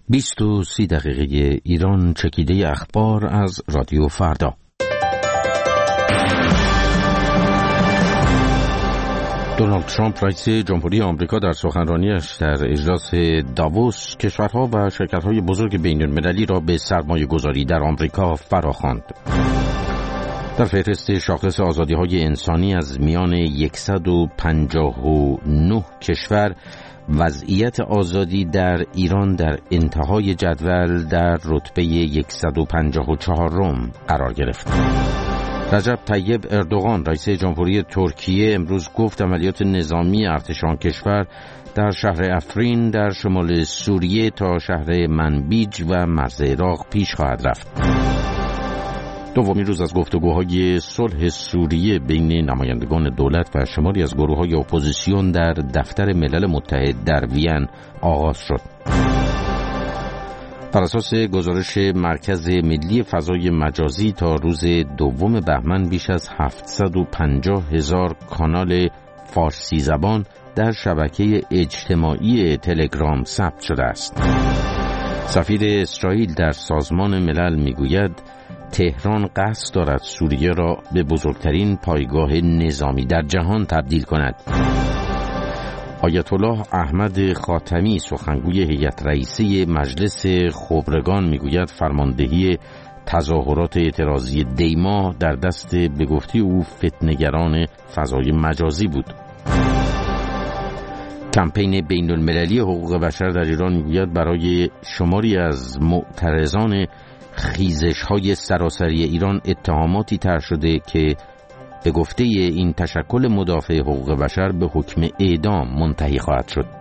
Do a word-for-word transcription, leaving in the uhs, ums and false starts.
بیست و سی دقیقه ایران، چکیده اخبار از رادیو فردا. دونالد ترامپ رئیس جمهوری آمریکا در سخنرانیش در اجلاس داووس کشورها و شرکت‌های بزرگ بین‌المللی را به سرمایه‌گذاری در آمریکا فراخواند. در فهرست شاخص آزادی‌های انسانی از میان صد و پنجاه و نه کشور، وضعیت آزادی در ایران در انتهای جدول در رتبه صد و پنجاه و چهارم قرار گرفت. رجب طیب اردوغان رئیس جمهوری ترکیه امروز گفت عملیات نظامی ارتش آن کشور در شهر افرین در شمال سوریه تا شهر منبیج و مرز عراق پیش خواهد رفت. دومین روز از گفتگوهای صلح سوریه بین نمایندگان دولت و شماری از گروه‌های اپوزیسیون در دفتر ملل متحد در وین آغاز شد. بر اساس گزارش مرکز ملی فضای مجازی تا روز دوم بهمن بیش از هفتصد و پنجاه هزار کانال فارسی زبان در شبکه اجتماعی تلگرام ثبت شده است. سفیر اسرائیل در سازمان ملل میگوید تهران قصد دارد سوریه را به بزرگترین پایگاه نظامی در جهان تبدیل کند. آیت الله احمد خاتمی سخنگوی هیئت رئیسه مجلس خبرگان میگوید فرماندهی تظاهرات اعتراضی دیما در دست به گفته او فتنه‌گران فضای مجازی بود. کمپین بین المللی حقوق بشر در ایران میگوید برای شماری از معترضان خیزش‌های سراسری ایران اتهاماتی طرح شده که به گفته این تشکل مدافع حقوق بشر به حکم اعدام منتهی خواهد شد.